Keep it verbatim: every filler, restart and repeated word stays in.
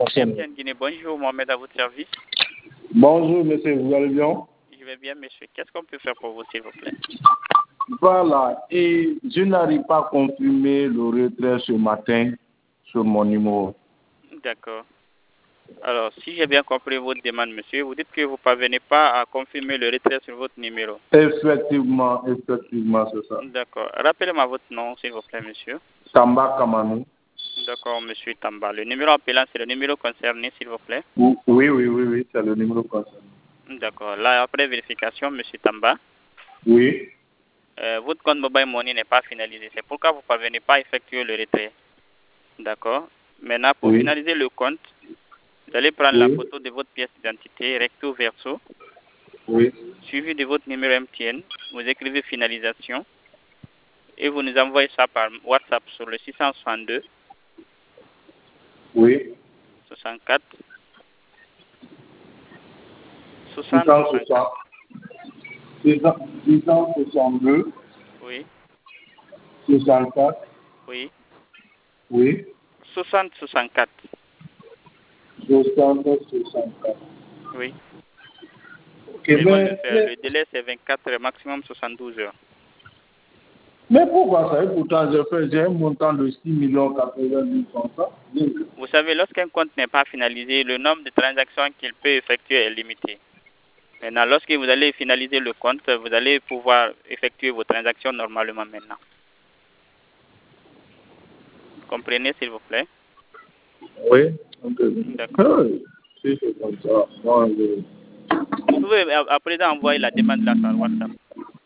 Merci. Guinée. Bonjour, Mohamed, à votre service. Bonjour, monsieur, vous allez bien? Je vais bien, monsieur. Qu'est-ce qu'on peut faire pour vous, s'il vous plaît? Voilà, et je n'arrive pas à confirmer le retrait ce matin sur mon numéro. D'accord. Alors, si j'ai bien compris votre demande, monsieur, vous dites que vous ne parvenez pas à confirmer le retrait sur votre numéro. Effectivement, effectivement, c'est ça. D'accord. Rappelez-moi votre nom, s'il vous plaît, monsieur. Tamba Kamanou. D'accord, monsieur Tamba. Le numéro appelant, c'est le numéro concerné, s'il vous plaît. Oui, oui, oui, oui, c'est le numéro concerné. D'accord. Là, après vérification, monsieur Tamba. Oui. Euh, votre compte Mobile Money n'est pas finalisé. C'est pourquoi vous ne parvenez pas à effectuer le retrait. D'accord. Maintenant, pour Oui. finaliser le compte, vous allez prendre Oui. la photo de votre pièce d'identité recto verso, Oui. suivi de votre numéro M T N. Vous écrivez finalisation et vous nous envoyez ça par WhatsApp sur le six cent soixante-deux. Oui. soixante-quatre. six cent soixante. six cent soixante-deux. Oui. soixante-quatre. Oui. Oui. soixante soixante-quatre. soixante soixante-quatre. Oui. Okay, mais, le, faire. mais, le délai, c'est vingt-quatre, maximum soixante-douze heures. mais pourquoi ça? Et pourtant, je fais, j'ai un montant de six millions quatre-vingt mille comme ça. Vous savez, lorsqu'un compte n'est pas finalisé, le nombre de transactions qu'il peut effectuer est limité. Maintenant, lorsque vous allez finaliser le compte, vous allez pouvoir effectuer vos transactions normalement maintenant. Comprenez, s'il vous plaît? Oui. D'accord. Si c'est comme ça, moi, je... Vous pouvez à présent envoyer la demande là sur WhatsApp.